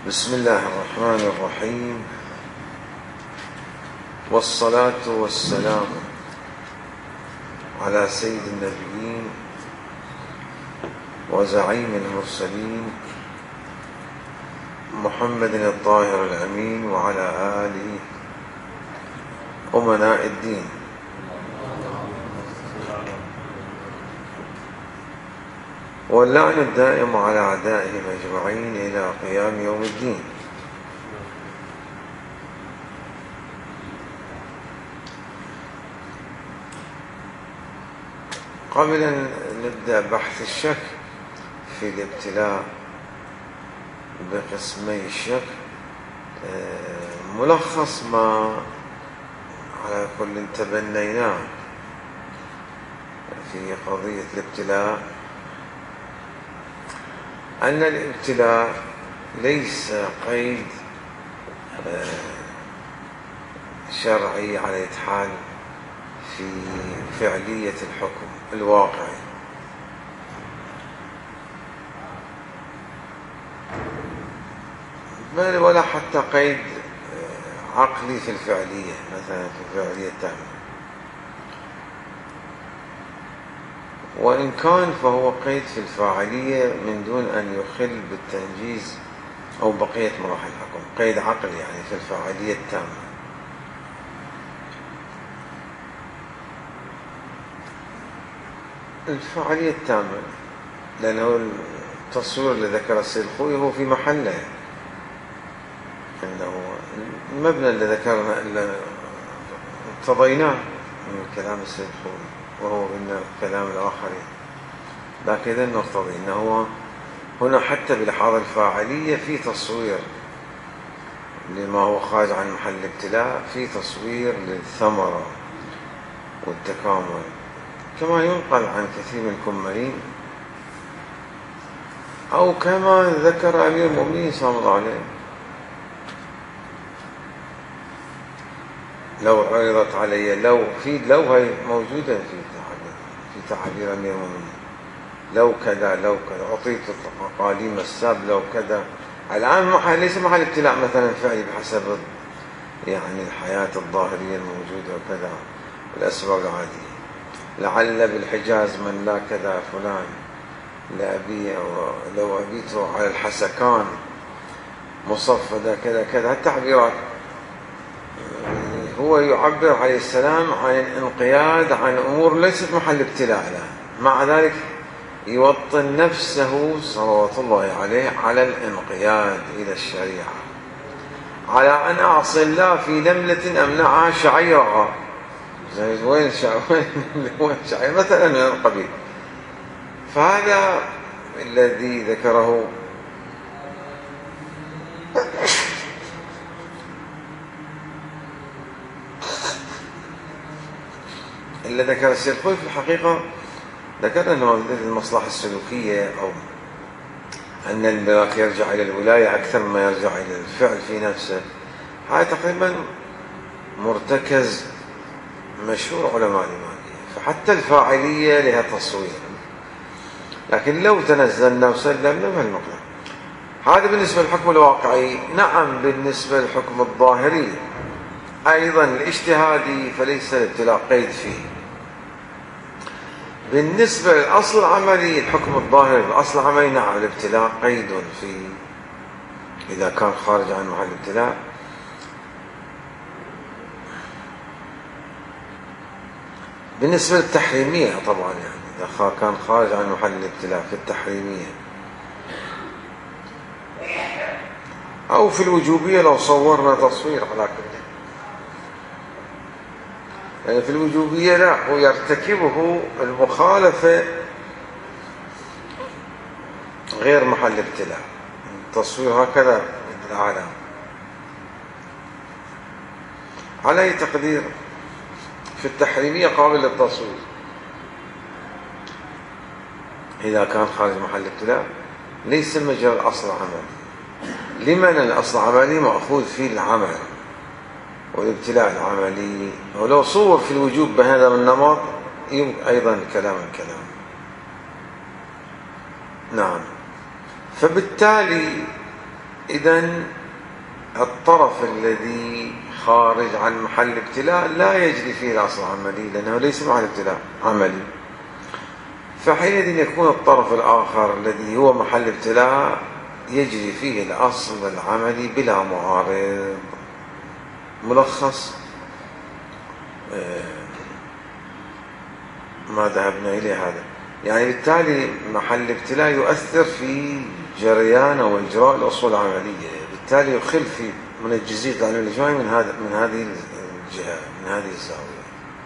بسم الله الرحمن الرحيم، والصلاة والسلام على سيد النبيين وزعيم المرسلين محمد الطاهر الأمين وعلى آله أمناء الدين. واللعن الدائم على أعدائهم أجمعين إلى قيام يوم الدين. قبل أن نبدأ بحث الشك في الابتلاء بقسمي الشك، ملخص ما على كل تبنيناه في قضية الابتلاء أن الابتلاء ليس قيد شرعي على الحال في فعلية الحكم الواقعي، بل ولا حتى قيد عقلي في الفعلية، مثلا في الفعلية التامة، وإن كان فهو قيد في الفاعلية من دون أن يخل بالتنجيز أو بقية مراحل الحكم، قيد عقلي يعني في الفاعلية التامة. الفاعلية التامة لأنه التصوير اللي ذكر السيد الخوئي هو في محله، أنه المبنى اللي ذكرنا اللي ارتضيناه من كلام السيد الخوئي وهو من كلام الآخرين، لكن إذا نرتضي أنه هنا حتى بلحاظ الفاعلية في تصوير لما هو خارج عن محل الابتلاء، في تصوير للثمرة والتكامل، كما ينقل عن كثير من الكمالين أو كما ذكر أمير المؤمنين صلى الله عليه وسلم: لو عرضت علي لو هي موجودة في تعبير أمير المؤمنين، لو كذا لو كذا أعطيت القاليم الساب لو كذا. الآن ليس محل ابتلاء مثلا فعلي بحسب يعني الحياة الظاهرية الموجودة وكذا والأسباب العادية. لعل بالحجاز من لا كذا فلان لو أبيته على الحسكان مصفدة كذا كذا، التعبيرات. هو يعبر عليه السلام عن الانقياد عن أمور ليست محل ابتلاء له، مع ذلك يوطن نفسه صلوات الله عليه على الانقياد إلى الشريعة، على أن أعصي الله في نملة أمنعها شعيرها، زي وين شعير مثلا من القبيل. فهذا الذي ذكره السيد الخوئي في الحقيقة ذكر أنه المصلحة السلوكية أو أن الملاك يرجع إلى الولاية أكثر مما يرجع إلى الفعل في نفسه. هذا تقريبا مرتكز مشهور علماء الإيمانية، فحتى الفاعلية لها تصوير، لكن لو تنزلنا وسلمنا ما المقدار. هذا بالنسبة للحكم الواقعي. نعم، بالنسبة للحكم الظاهري أيضا الاجتهادي فليس الابتلاء قيد فيه. بالنسبة للأصل العملي الحكم الظاهري الأصل العملي نعم الابتلاء قيد فيه إذا كان خارج عن محل الابتلاء. بالنسبة للتحريمية طبعا يعني إذا كان خارج عن محل الابتلاء في التحريمية، أو في الوجوبية لو صورنا تصوير على كل. يعني في الوجوبية لا، هو يرتكبه المخالفة غير محل ابتلاء، التصوير هكذا العالم. على أي تقدير في التحريمية قابل للتصوير إذا كان خارج محل ابتلاء، ليس مجرى الأصل العملي. لمن الأصل العملي مأخوذ فيه العمل والابتلاء العملي، ولو صور في الوجوب بهذا النمط أيضا كلام. نعم، فبالتالي إذن الطرف الذي خارج عن محل ابتلاء لا يجري فيه الأصل العملي، لأنه ليس محل ابتلاء عملي. فحينئذ يكون الطرف الآخر الذي هو محل ابتلاء يجري فيه الأصل العملي بلا معارض. ملخص ما ذهبنا إليه هذا، يعني بالتالي محل ابتلاء يؤثر في جريان أو إجراء الأصول العملية، بالتالي يخل في منجزية التعليم الإجمالي من هذه الجهة، من هذه الزاوية.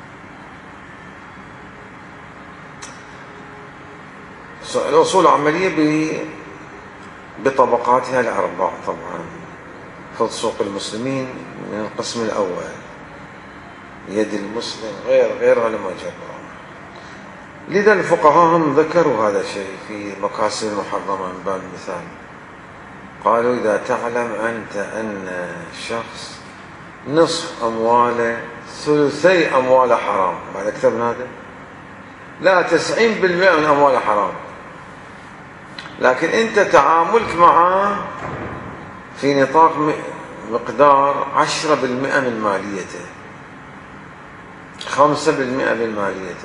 الأصول العملية بطبقاتها الأربع طبعا. فسوق المسلمين من القسم الأول، يد المسلم، غيرها لما جرى. لذا الفقهاء هم ذكروا هذا الشيء في مقاصد المحرمة من باب المثال. قالوا إذا تعلم أنت أن شخص نصف أمواله ثلثي أمواله حرام، بعد أكثر من هذا، لا 90% من أمواله حرام، لكن أنت تعاملك معه في نطاق مقدار 10% من ماليته، 5% من ماليته،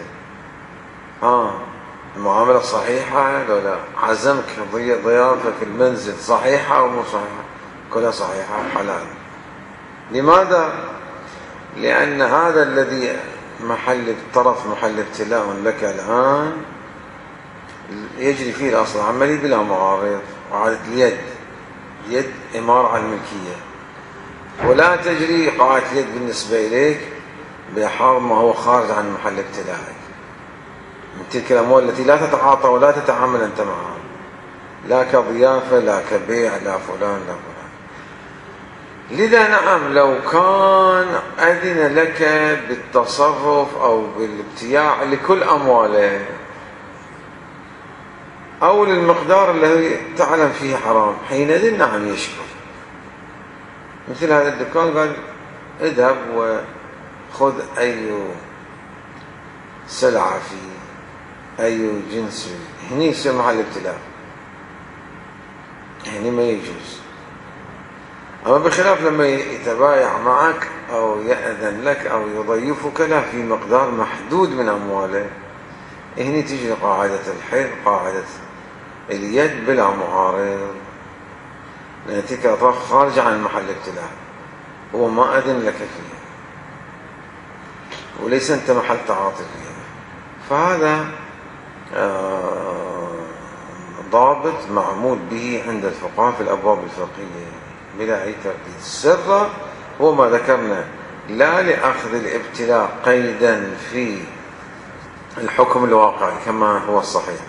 المعاملة صحيحة لو لا؟ عزمك ضيافة في المنزل صحيحة أو مو صحيحة؟ كلها صحيحة حلال. لماذا؟ لأن هذا الذي محل ابتلاء لك الآن يجري فيه الأصل العملي بلا معارض، وعادة اليد إمارة على الملكية، ولا تجري قاعدة اليد بالنسبة إليك بحال ما هو خارج عن محل ابتلائك من تلك الأموال التي لا تتعاطى ولا تتعامل أنت معها، لا كضيافة لا كبيع لا فلان لا فلان. لذا نعم، لو كان أذن لك بالتصرف أو بالابتياع لكل أمواله أو للمقدار الذي تعلم فيه حرام، حينئذ نعم يشكر. مثل هذا الدكان قال اذهب وخذ أي سلعة فيه، أي جنس فيه، هني يصير محل ابتلاء، هني ما يجوز. أما بخلاف لما يتبايع معك أو يأذن لك أو يضيفك له في مقدار محدود من أمواله، هني تجي قاعدة الحل، قاعدة اليد بلا معارض، لأن تلك الأطراف خارجة عن محل ابتلاء، هو ما أذن لك فيه وليس أنت محل تعاطي فيه. فهذا ضابط معمول به عند الفقهاء في الأبواب الفقهية بلا أي ترديد. السر هو ما ذكرنا، لا لأخذ الابتلاء قيدا في الحكم الواقعي كما هو الصحيح،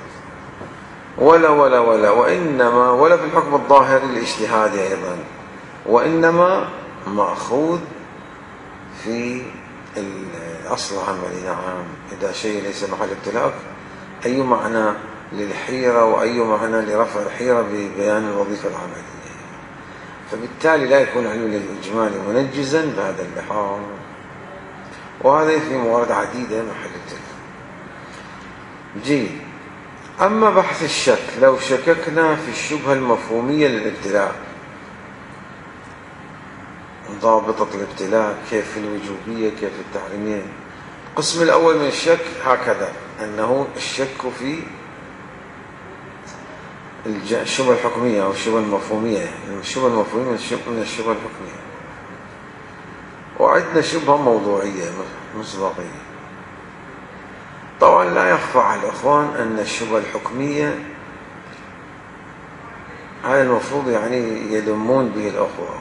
ولا في الحكم الظاهري الاجتهادي أيضا، وإنما مأخوذ في الأصل العملي. نعم، إذا شيء ليس محل ابتلاء، أي معنى للحيرة وأي معنى لرفع الحيرة ببيان الوظيفة العملية، فبالتالي لا يكون علم الإجمالي منجزا بهذا اللحاظ. وهذا في موارد عديدة محل ابتلاء. جيد. أما بحث الشك، لو شككنا في الشبهة المفهومية للابتلاء، ضابطة الابتلاء كيف في الوجوبية كيف في التحريمية. القسم الأول من الشك هكذا، أنه الشك في الشبهة الحكمية أو الشبهة المفهومية. الشبهة المفهومية من الشبهة الحكمية، وعندنا شبهة موضوعية مصداقية. طبعا لا يخفى على الإخوان أن الشبهة الحكمية هذا المفروض يعني يلمون به الأخوة.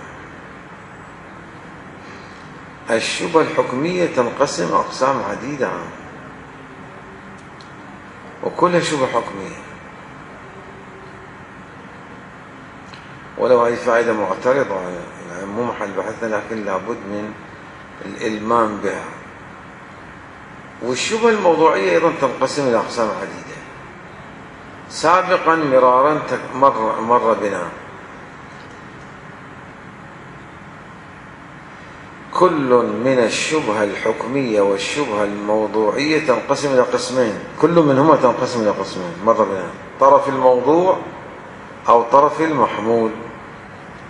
الشبهة الحكمية تنقسم أقسام عديدة وكلها شبهة حكمية، ولو هذه فائدة معترضة يعني مو محل بحثنا، لكن لابد من الإلمام بها. والشبهة الموضوعية أيضا تنقسم إلى أقسام عديدة. سابقا مرارا مر بنا كل من الشبهة الحكمية والشبهة الموضوعية تنقسم إلى قسمين، كل منهما تنقسم إلى قسمين مر بنا: طرف الموضوع أو طرف المحمول.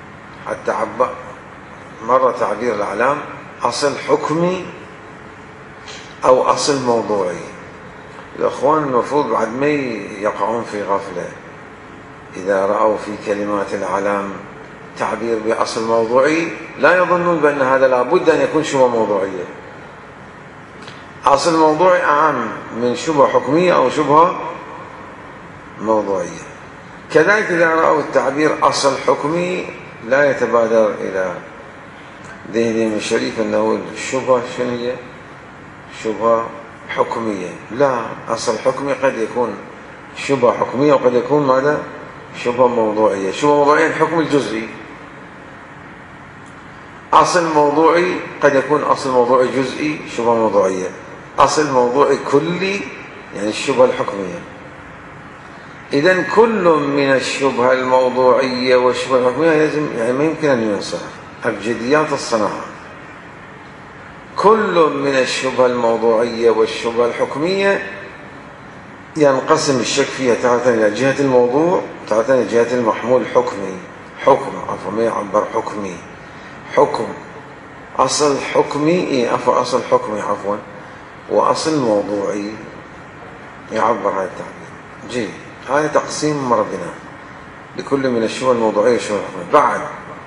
حتى مرة تعبير الأعلام أصل حكمي أو أصل موضوعي. الأخوان المفروض بعد ما يقعون في غفلة إذا رأوا في كلمات الأعلام تعبير بأصل موضوعي لا يظنون بأن هذا لابد أن يكون شبهة موضوعية. أصل موضوعي أعم من شبهة حكمية أو شبهة موضوعية. كذلك إذا رأوا التعبير أصل حكمي لا يتبادر إلى ذهنهم الشريف أنه الشبهة شنو هي؟ شبهة حكمية. لا، أصل حكمي قد يكون شبهة حكمية وقد يكون ماذا؟ شبهة موضوعية. شبهة موضوعية الحكم الجزئي. أصل موضوعي قد يكون أصل موضوعي جزئي شبهة موضوعية. أصل موضوعي كلي يعني الشبهة الحكمية. إذن كل من الشبهة الموضوعية والشبهة الحكمية لازم يعني ما يمكن أن ينصح. أبجديات الصناعة كل من الشبهة الموضوعية والشبهة الحكمية ينقسم الشك فيها تارة إلى جهة الموضوع تارة إلى جهة المحمول الحكمي. ما يعبر حكمي حكم أصل حكمي أصل حكمي وأصل موضوعي يعبر هذا التعبير. جيد، هذا تقسيم مر بنا لكل من الشبهة الموضوعية والشبهة الحكمية. بعد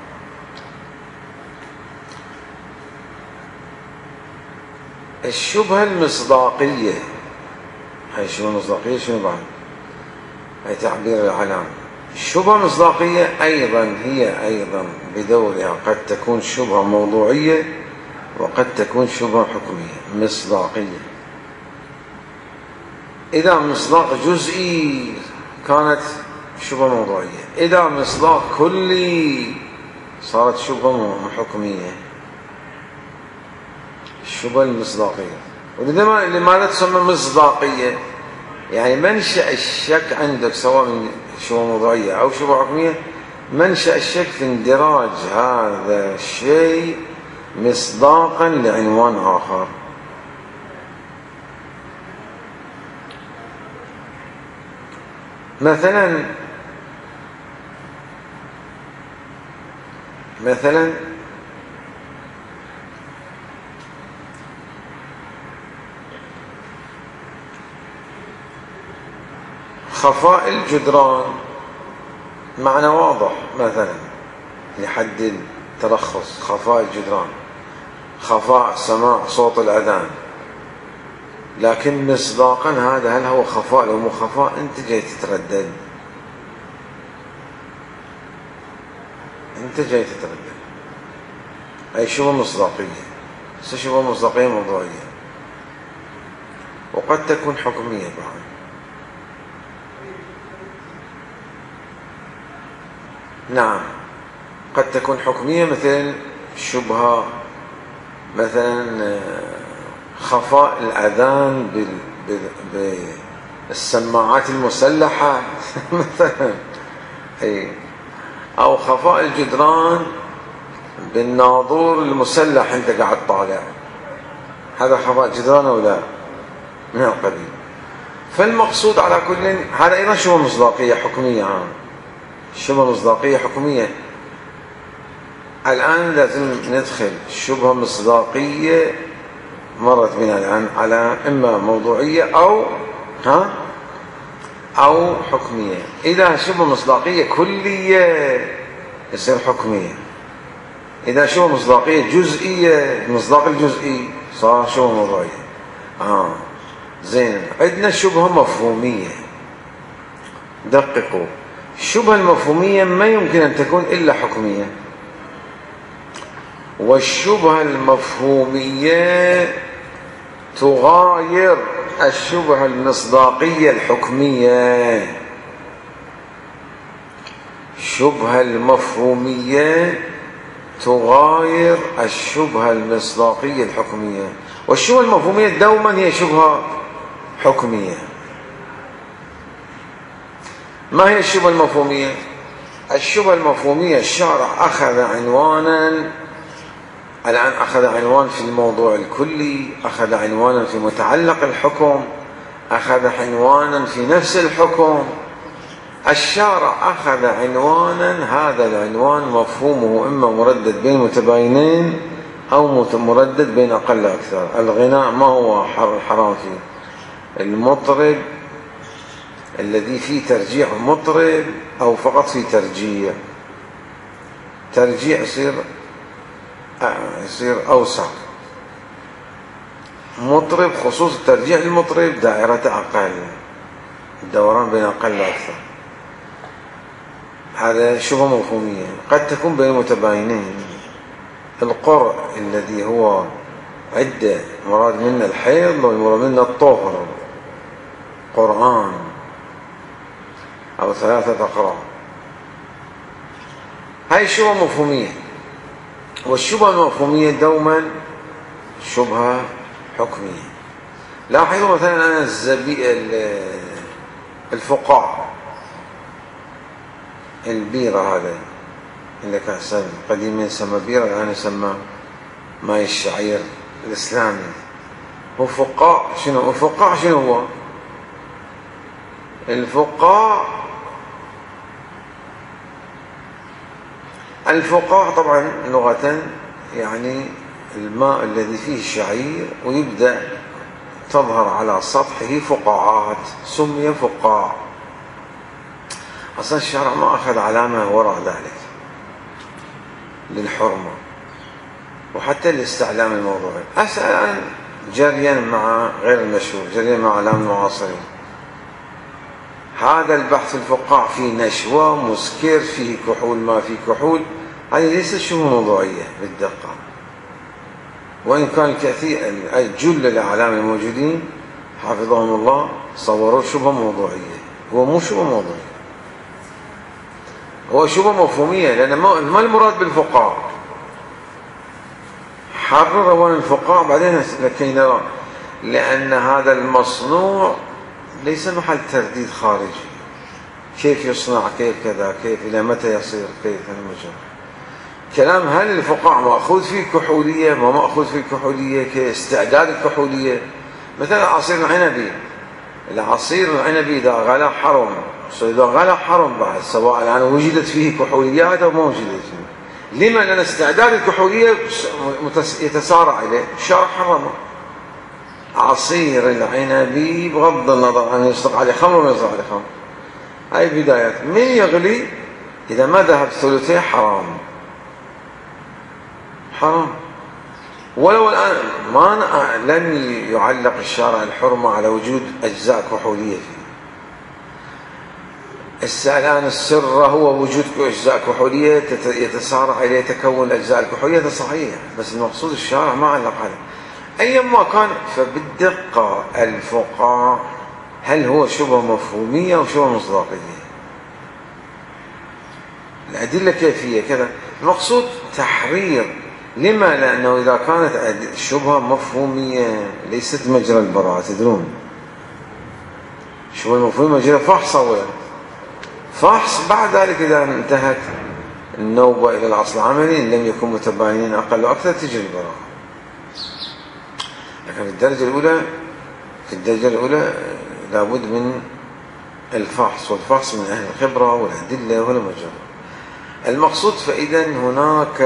الشبهة المصداقية. هاي الشبهة المصداقية شنو بعد؟ هاي تعبير العلام. الشبهة المصداقية هي أيضا بدورها قد تكون شبهة موضوعية وقد تكون شبهة حكمية. مصداقية إذا مصداق جزئي كانت شبهة موضوعية، إذا مصداق كلي صارت شبهة حكمية. الشبهة المصداقية. لماذا تسمى مصداقية؟ يعني منشأ الشك عندك سواء من شبهة موضوعية أو شبهة حكمية، منشأ الشك في اندراج هذا الشيء مصداقا لعنوان آخر. مثلا خفاء الجدران معنى واضح مثلا لحد الترخص. خفاء الجدران، خفاء سماع صوت الأذان، لكن مصداقا هذا هل هو خفاء أو مو خفاء؟ أنت جاي تتردد. أي شبهة مصداقية. شبهة مصداقية موضوعية وقد تكون حكمية بعد. نعم، قد تكون حكمية مثل شبهة مثلا خفاء الأذان بالسماعات المسلحة مثلا، أو خفاء الجدران بالناظور المسلح أنت قاعد طالع. هذا خفاء جدران أو لا؟ من القبيل. فالمقصود على كل هذا أيضا شبهة مصداقية حكمية. شبهة مصداقية حكمية. الآن لازم ندخل شبهة مصداقية مرت بنا الآن على إما موضوعية أو حكمية. إذا شبهة مصداقية كلية يصير حكمية. إذا شبهة مصداقية جزئية المصداق الجزئي صار شبهة موضوعية. زين، عندنا شبهة مفهومية. دققوا، الشبهة المفهومية ما يمكن أن تكون إلا حكمية، والشبهة المفهومية تغاير الشبهة المصداقية الحكمية. الشبهة المفهومية تغاير الشبهة المصداقية الحكمية، والشبهة المفهومية دوما هي شبهة حكمية. ما هي الشبهة المفهومية؟ الشبهة المفهومية الشارع أخذ عنوانا، الآن أخذ عنوان في الموضوع الكلي، أخذ عنوانا في متعلق الحكم، أخذ عنوانا في نفس الحكم. الشارع أخذ عنوانا، هذا العنوان مفهومه إما مردد بين متباينين أو مردد بين أقل أكثر. الغناء ما هو حرام فيه؟ المطرب الذي فيه ترجيع مطرب أو فقط فيه ترجيع. ترجيع يصير أوسع. مطرب خصوص الترجيع المطرب دائرة أقل، الدوران بين أقل وأكثر. هذا شبه مفهومية قد تكون بين متباينين. القرء الذي هو عدة مراد منه الحيض ومراد منه الطهر، قرآن أو 3 أقراء، هاي شبه مفهومية. والشبهة المفهومية دوما شبهة حكمية. لاحظوا مثلا أنا الفقاع، البيرة هذا اللي كان قديما يسمى بيرة الآن يسمى ماء الشعير الإسلامي. هو فقاع. شنو الفقاع؟ شنو هو الفقاع؟ الفقاع طبعا لغة يعني الماء الذي فيه الشعير ويبدأ تظهر على سطحه فقاعات، سمي فقاع. أصلا الشرع ما أخذ علامة وراء ذلك للحرمة وحتى الاستعلام الموضوعي. أسأل الآن جريا مع غير المشهور، جريا مع علام المعاصرين، هذا البحث الفقاع فيه نشوة، مسكر، فيه كحول، ما فيه كحول، هذه ليست شبهة موضوعية بالدقة. وإن كان كثير جل الأعلام الموجودين حفظهم الله صوروا شبهة موضوعية، هو مو شبهة موضوعية، هو شبهة مفهومية. لأن ما المراد بالفقاع؟ حرر أولا الفقاع بعدين لكي نرى، لأن هذا المصنوع ليس محل ترديد خارجي، كيف يصنع، كيف كذا، كيف إلى متى يصير، كيف المجال. كلام هل الفقاع مأخوذ فيه كحولية ما مأخوذ فيه كحولية، كاستعداد الكحولية. مثلا عصير العنبي، العصير العنبي إذا غلى حرم، إذا غلى حرم بعد، سواء الآن وجدت فيه كحوليات أو ما وجدت فيه. لما؟ لأن استعداد الكحولية يتسارع إليه، الشارع حرمه. عصير العنبي بغض النظر عن يصدق عليه خمر ولا يصدق عليه خمر، هاي بدايات. من يغلي إذا ما ذهب ثلثيه حرام، حرام. ولو الآن لن يعلق الشارع الحرمة على وجود أجزاء كحولية فيه. الآن السر هو وجود أجزاء كحولية يتسارع إليه تكون أجزاء الكحولية، صحيح، بس المقصود الشارع ما علق عليه. أيما كان فبالدقة الفقاع هل هو شبهة مفهومية أو شبهة مصداقية؟ الأدلة كيفية كذا. المقصود تحرير. لما؟ لأنه إذا كانت شبهة مفهومية ليست مجرى البراءة، تدرون شبهة مفهومية مجرى فحص أولا، فحص بعد ذلك إذا انتهت النوبة إلى الأصل العملي إن لم يكن متباينين أقل وأكثر تجري البراءة. لكن في الدرجة الأولى لابد من الفحص، والفحص من أهل الخبرة والأدلة والمجرى. المقصود فإذا هناك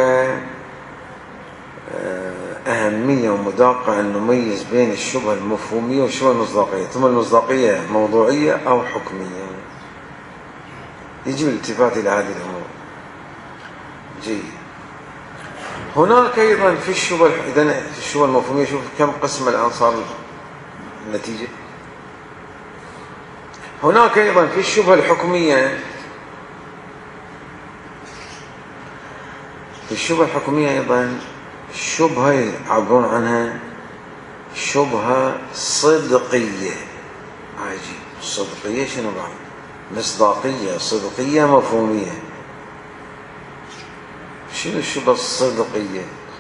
أهمية ومداقة أن نميز بين الشبهة المفهومية والشبهة المصداقية. ثم المصداقية موضوعية أو حكمية، يجب الالتفات إلى هذه الأمور. جيد. هناك أيضا في الشبهة، إذن في الشبهة المفهومية شوف كم قسم الآن صار النتيجة. هناك أيضا في الشبهة الحكمية، في الشبهة الحكمية أيضا شبهة يعبرون عنها شبهة صدقية. عجيب، صدقية شنو بعد؟ مصداقية، صدقية، مفهومية. شنو الشبهة الصدقية؟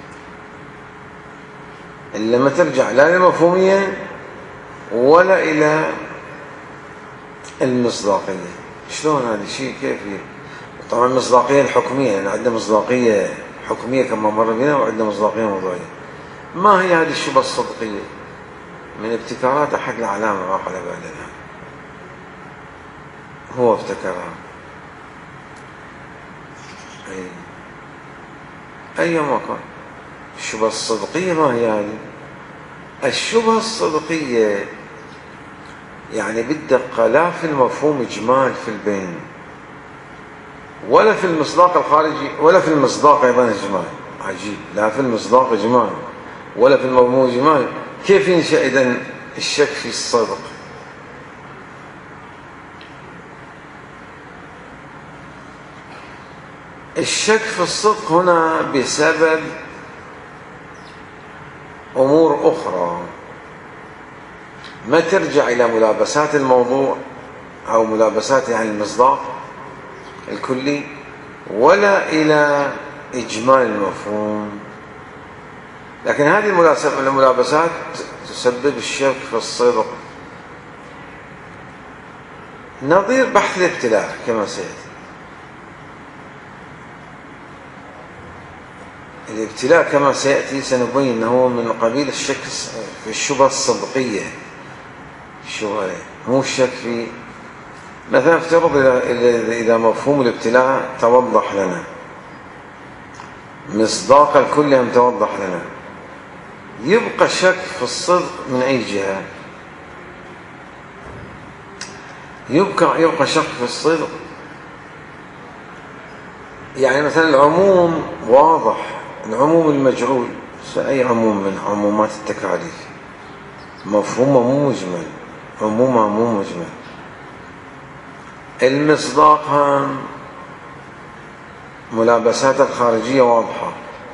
اللي ما ترجع لا للمفهومية ولا إلى المصداقية. شلون هذا الشيء؟ كيف؟ طبعا المصداقية الحكمية، يعني عندنا مصداقية حكمية كما مر بنا وعندنا مصداقية موضوعية. ما هي هذه الشبهة الصدقية؟ من ابتكارات أحد الأعلام ما قال بالنا. هو ابتكرها. أي مكان. الشبهة الصدقية ما هي هذه؟ الشبهة الصدقية يعني بالدقة لا في المفهوم إجمال في البين، ولا في المصداق الخارجي، ولا في المصداق أيضا إجمال. عجيب، لا في المصداق إجمال ولا في المفهوم إجمال. كيف ينشأ إذن الشك في الصدق؟ الشك في الصدق هنا بسبب أمور أخرى ما ترجع إلى ملابسات الموضوع أو ملابسات يعني المصداق الكلي، ولا إلى إجمال المفهوم. لكن هذه الملابسات تسبب الشك في الصدق، نظير بحث الابتلاء كما سيأتي. الابتلاء كما سيأتي سنبين أنه من قبيل الشك في الشبهة الصدقية. الشبهة مو الشك في، مثلا افترض إذا مفهوم الابتلاء توضح لنا، مصداق الكل هم توضح لنا، يبقى شك في الصدق من أي جهة؟ يبقى شك في الصدق يعني مثلا العموم واضح، العموم المجعول، أي عموم من عمومات التكاليف مفهومه مو مجمل، عمومه مو مجمل. المصداق هم ملابسات الخارجية واضحة.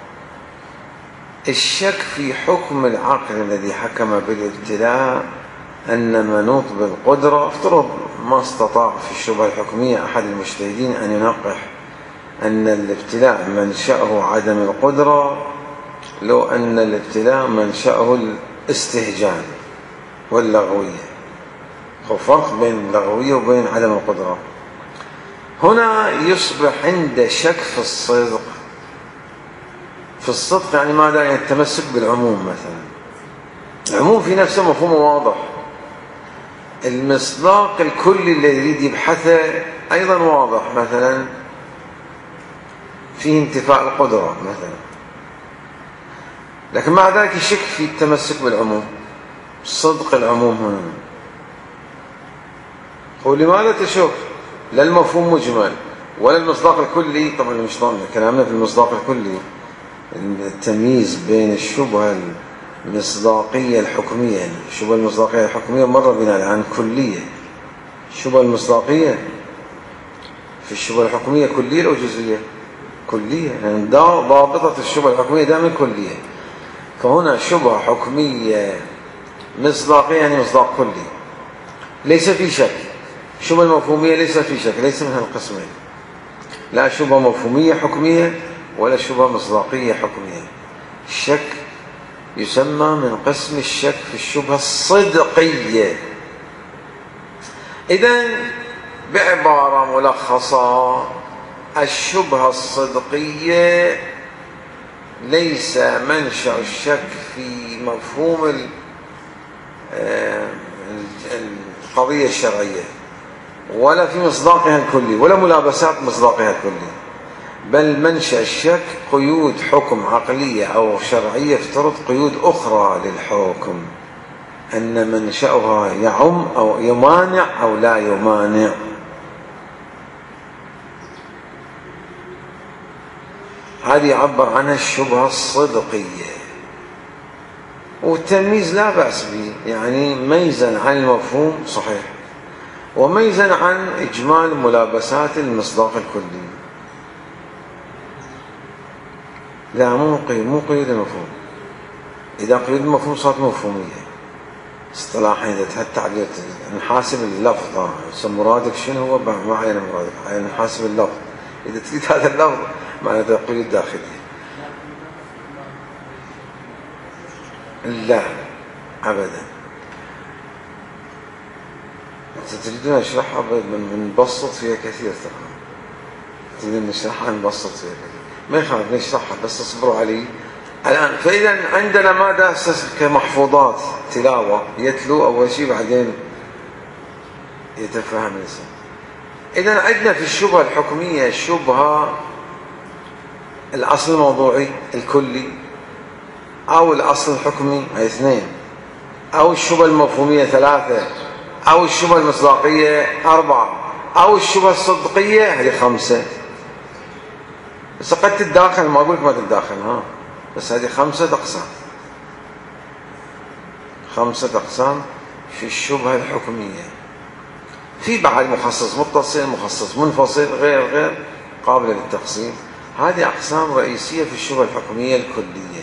الشك في حكم العقل الذي حكم بالابتلاء أن منوط بالقدرة، افترض ما استطاع في الشبهة الحكمية أحد المجتهدين أن ينقح أن الابتلاء منشأه عدم القدرة، لو أن الابتلاء منشأه الاستهجان واللغوية. فرق بين اللغوية وبين عدم القدرة. هنا يصبح عند شك في الصدق. في الصدق يعني ماذا؟ يعني التمسك بالعموم. مثلا العموم في نفسه مفهومه واضح، المصداق الكلي الذي يريد يبحثه أيضا واضح، مثلا فيه انتفاء القدرة مثلا، لكن مع ذلك يشك في التمسك بالعموم، صدق العموم هنا. ولماذا تشك؟ لا المفهوم مجمل ولا المصداق الكلي. طبعا مش كلامنا في المصداق الكلي، التمييز بين الشبهة المصداقية الحكمية، يعني الشبهة المصداقية الحكمية مرة بناء عن كلية. الشبهة المصداقية في الشبهة الحكمية كلية أو جزئية؟ كلية، يعني ضابطة الشبهة الحكمية دائما كلية. فهنا شبهة حكمية مصداقية يعني مصداق كلي ليس في شك. الشبهة المفهومية ليس في شك، ليس من هالقسمين، لا شبهة مفهومية حكمية ولا شبهة مصداقية حكمية. الشك يسمى من قسم الشك في الشبهة الصدقية. إذن بعبارة ملخصة، الشبهة الصدقية ليس منشأ الشك في مفهوم القضية الشرعية ولا في مصداقها الكلي ولا ملابسات مصداقها الكلي، بل منشأ الشك قيود حكم عقلية أو شرعية، افترض قيود أخرى للحكم أن منشأها يعم أو يمانع أو لا يمانع. هذه يعبر عنها الشبهة الصدقية. والتمييز لا بأس به، يعني ميزا عن المفهوم صحيح وميزا عن إجمال ملابسات المصداق الكلي. لا مو قيود المفهوم. إذا قيود المفهوم صارت مفهومية اصطلاحا. إذا التعبير نحاسب اللفظ، مرادك شنو هو؟ ما علينا مرادك، علينا نحاسب اللفظ. إذا تريد هذا اللفظ معناته قيود داخلية. لا أبدا. تريدون نشرحها نبسط فيها كثير، تريدون نشرحها نبسط فيها كثير، ما يخالف نشرحها بس اصبروا علي الآن. فإذا عندنا ماذا كمحفوظات تلاوة، يتلو أول شيء بعدين يتفهم الإنسان. إذا عندنا في الشبهة الحكمية الشبهة الأصل الموضوعي الكلي، أو الأصل الحكمي، هي 2، أو الشبهة المفهومية 3، أو الشبهة المصداقية 4، أو الشبهة الصدقية هذه 5. بس قد تتداخل، ما أقول لك ما تتداخل، بس هذه 5 أقسام، 5 أقسام في الشبهة الحكمية. في بعد مخصص متصل، مخصص منفصل، غير قابل للتقسيم. هذه أقسام رئيسية في الشبهة الحكمية الكلية.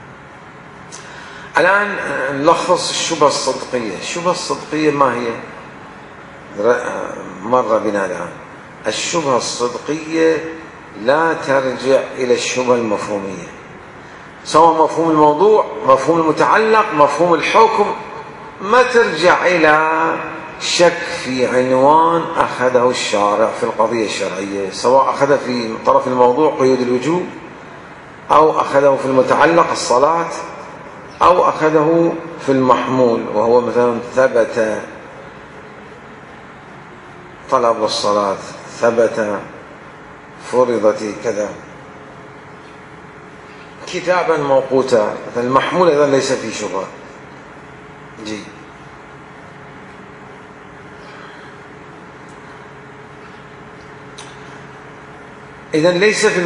الآن نلخص الشبهة الصدقية. الشبهة الصدقية ما هي؟ مر بنا الآن. الشبهة الصدقية لا ترجع إلى الشبهة المفهومية، سواء مفهوم الموضوع، مفهوم المتعلق، مفهوم الحكم، ما ترجع إلى شك في عنوان أخذه الشارع في القضية الشرعية، سواء أخذ في طرف الموضوع قيود الوجوب، أو أخذه في المتعلق الصلاة، أو أخذه في المحمول وهو مثلا ثبت طلب الصلاة، ثبت فرضت كذا كتابا موقوتا، المحمول إذا ليس فيه شبهة. إذن ليس في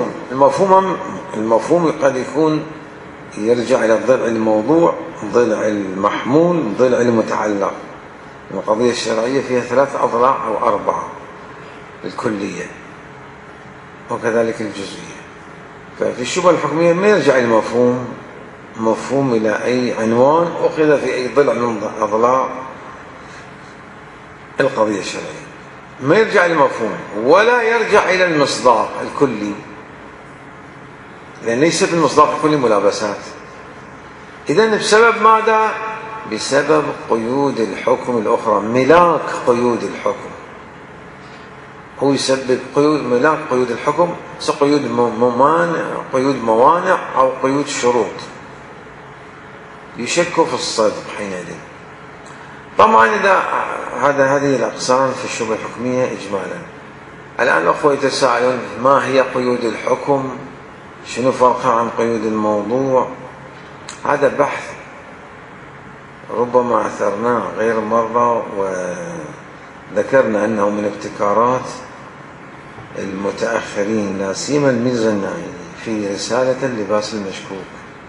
المفهوم قد يكون يرجع إلى الضلع الموضوع، ضلع المحمول، ضلع المتعلق. القضية الشرعية فيها 3 أضلاع أو 4 الكلية، وكذلك الجزئية. ففي الشبهة الحكمية ما يرجع مفهوم إلى أي عنوان أخذ في أي ضلع من أضلاع القضية الشرعية، ما يرجع للمفهوم ولا يرجع إلى المصداق الكلي، لأن ليس في المصداق الكلي ملابسات. إذن بسبب ماذا؟ بسبب قيود الحكم الأخرى، ملاك قيود الحكم. هو يسبب ملاك قيود الحكم، قيود موانع أو قيود شروط، يشك في الصدق حينئذ. طبعا إذا هذه الأقسام في الشبهة الحكمية إجمالا. الآن الأخوة يتساءلون ما هي قيود الحكم؟ شنو فرقها عن قيود الموضوع؟ هذا بحث ربما أثرناه غير مرة، وذكرنا أنه من ابتكارات المتأخرين، لا سيما الميزاني في رسالة اللباس المشكوك.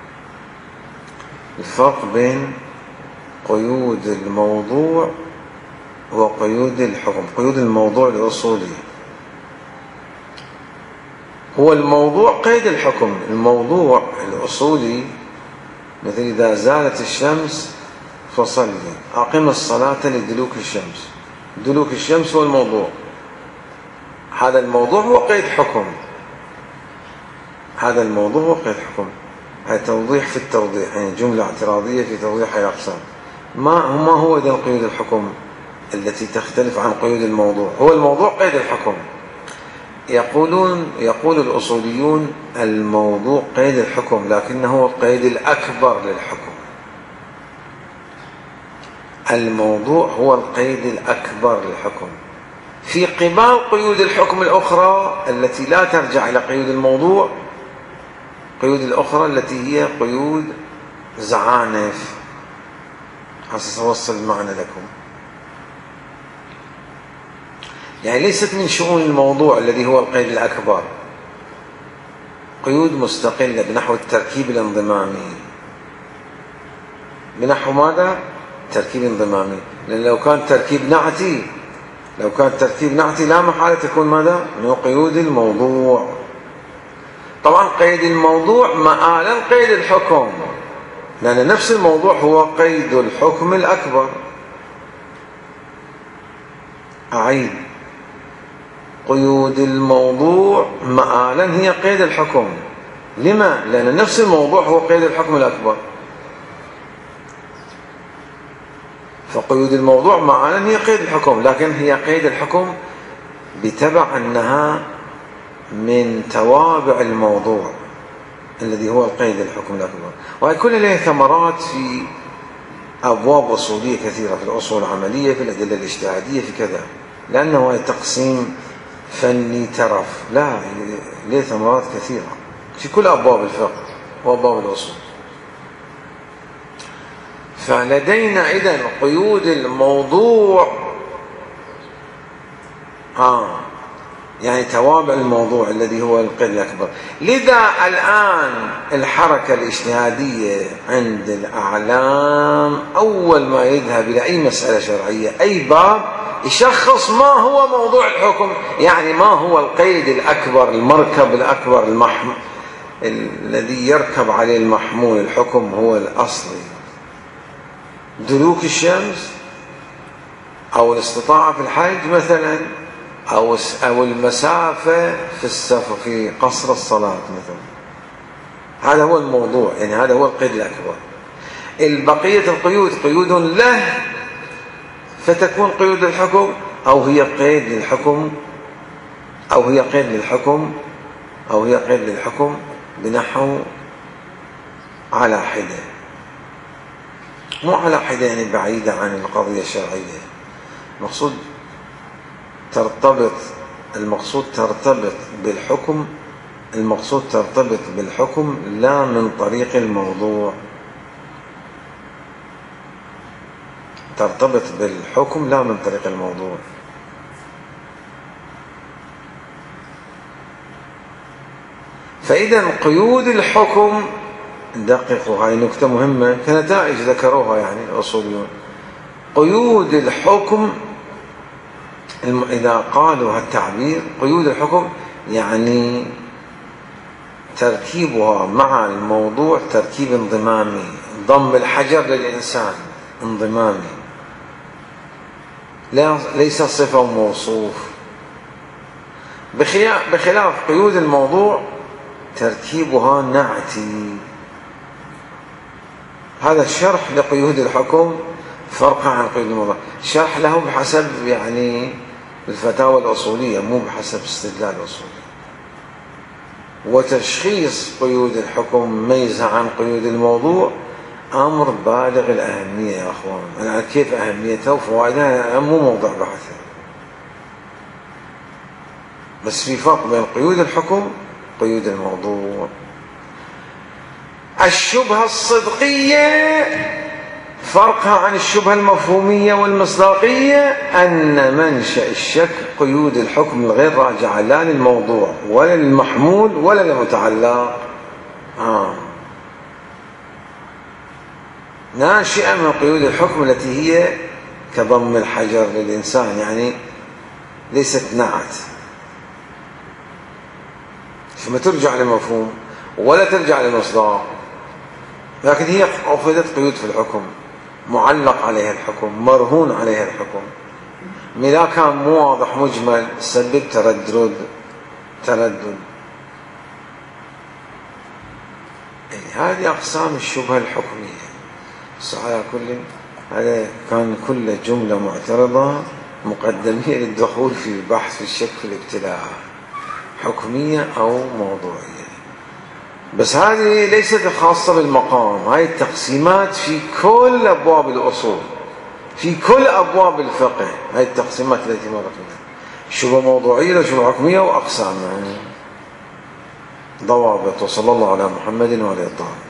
الفرق بين قيود الموضوع وقيود الحكم. قيود الموضوع الأصولي هو الموضوع قيد الحكم. الموضوع الأصولي مثل إذا زالت الشمس فصلي، أقم الصلاة لدلوك الشمس. دلوك الشمس هو الموضوع، هذا الموضوع هو قيد حكم. هذا الموضوع هو قيد حكم. هذا توضيح في التوضيح، يعني جملة اعتراضية في توضيح هذه الأقسام. ما هو إذا قيود الحكم التي تختلف عن قيود الموضوع؟ هو الموضوع قيد الحكم. يقول الأصوليون الموضوع قيد الحكم، لكنه هو القيد الأكبر للحكم. الموضوع هو القيد الأكبر للحكم في قبال قيود الحكم الأخرى التي لا ترجع إلى قيود الموضوع. قيود الأخرى التي هي قيود زعانف، حسب أوصل المعنى لكم. يعني ليست من شؤون الموضوع الذي هو القيد الأكبر، قيود مستقلة بنحو التركيب الانضمامي. بنحو ماذا؟ تركيب انضمامي. لأن لو كان تركيب نعتي لا محالة تكون ماذا؟ من قيود الموضوع. طبعا قيد الموضوع مآلا قيد الحكم، لأن نفس الموضوع هو قيد الحكم الأكبر. أعيد، قيود الموضوع مآلا هي قيد الحكم. لما؟ لأن نفس الموضوع هو قيد الحكم الأكبر. فقيود الموضوع مآلا هي قيد الحكم، لكن هي قيد الحكم بتبع أنها من توابع الموضوع الذي هو القيد الحكم الأكبر. وهي كل له ثمرات في أبواب أصولية كثيرة، في الأصول العملية، في الأدلة الاجتهادية، في كذا. لأنه تقسيم فني ترف، لا، له ثمرات كثيرة في كل أبواب الفقه وأبواب الأصول. فلدينا إذن قيود الموضوع، يعني توابع الموضوع الذي هو القيد الأكبر. لذا الآن الحركة الاجتهادية عند الأعلام أول ما يذهب إلى أي مسألة شرعية، أي باب، يشخص ما هو موضوع الحكم، يعني ما هو القيد الأكبر، المركب الأكبر الذي يركب عليه المحمول الحكم هو الأصلي، دلوك الشمس أو الاستطاعة في الحج مثلا، أو المسافة في السفر في قصر الصلاة مثلا. هذا هو الموضوع، يعني هذا هو القيد الأكبر. البقية القيود قيود له فتكون قيود الحكم، أو هي قيد للحكم، أو هي قيد للحكم بنحو على حدة، مو على حدة يعني بعيدة عن القضية الشرعية. المقصود ترتبط بالحكم لا من طريق الموضوع، ترتبط بالحكم لا من طريق الموضوع. فإذا قيود الحكم، دققوا هاي نكتة مهمة كنتائج ذكروها يعني الأصوليون. قيود الحكم إذا قالوا هالتعبير قيود الحكم يعني تركيبها مع الموضوع تركيب انضمامي، ضم الحجر للإنسان انضمامي، ليس صفة وموصوف، بخلاف قيود الموضوع تركيبها نعتي. هذا الشرح لقيود الحكم فرق عن قيود الموضوع، شرح له بحسب يعني الفتاوى الأصولية، مو بحسب استدلال الأصولي. وتشخيص قيود الحكم ميزة عن قيود الموضوع أمر بالغ الأهمية يا أخوان. أنا كيف أهميته وفوائدها مو موضوع بحث، بس في فرق بين قيود الحكم وقيود الموضوع. الشبهة الصدقية فرقها عن الشبهة المفهومية والمصداقية أن منشأ الشك قيود الحكم الغير راجعة لا للموضوع ولا للمحمول ولا للمتعلق، ناشئة من قيود الحكم التي هي كضم الحجر للإنسان، يعني ليست نعت، فما ترجع لمفهوم ولا ترجع لمصداق، لكن هي أخذت قيود في الحكم، معلق عليها الحكم، مرهون عليها الحكم، إذا كان مو واضح مجمل سبب تردد. هذه أقسام الشبهة الحكمية. على كل هذا كان كل جملة معترضة مقدمية للدخول في البحث في الشك في الابتلاء، حكمية أو موضوعية. بس هذه ليست خاصة بالمقام، هاي التقسيمات في كل أبواب الأصول، في كل أبواب الفقه، هاي التقسيمات التي مرت بها، شبهة موضوعية وشبهة حكمية وأقسام، يعني ضوابط. وصلى الله على محمد وعلى آله.